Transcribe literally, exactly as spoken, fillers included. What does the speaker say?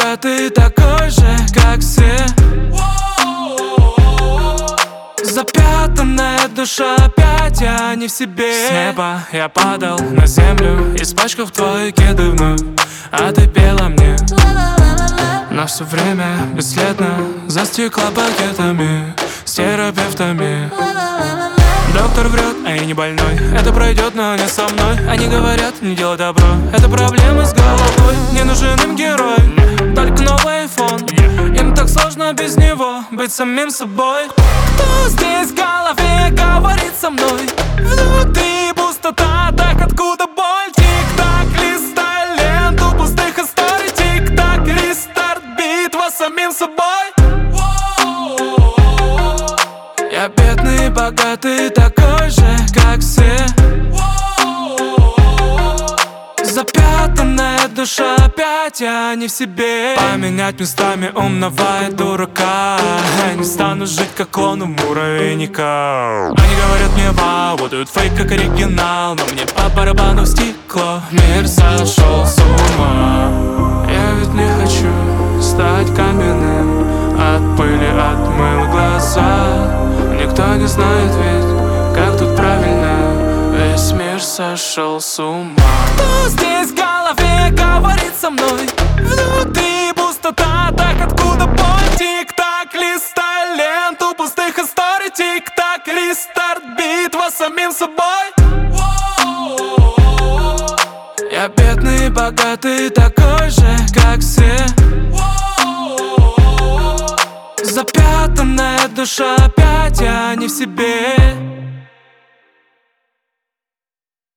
богатый, такой же, как все. Запятанная душа опять, я не в себе. С неба я падал на землю, испачкав твои кеды вновь, а ты пела мне. Но все время бесследно застекла пакетами с терапевтами. Доктор врет, а я не больной. Это пройдет, но не со мной. Они говорят, не делай добро. Это проблемы с головой. Не нужен им герой, только новый айфон. Им так сложно без него быть самим собой. Кто здесь в голове говорит со мной? Внутри пустота, так откуда боль? Тик-так, листай ленту пустых историй. Тик-так, рестарт, битва с самим собой. Я бедный, богатый, такой же, как все. Запятанная душа опять, я не в себе. Поменять местами умного и дурака. Я не стану жить, как клоун у муравейника. Они говорят мне вау, будут фейк как оригинал, но мне по барабану в стекло. Мир сошел с ума. Я ведь не хочу стать каменным. От пыли отмыл глаза. Никто не знает ведь, как тут правильно. Весь мир сошел с ума. Кто здесь в голове говорит со мной? Внутри пустота, так откуда боль? Тик-так, листай ленту пустых историй. Тик-так, рестарт, битва с самим собой. Я бедный, богатый, такой же, как все. Запятанная душа опять, я не в себе.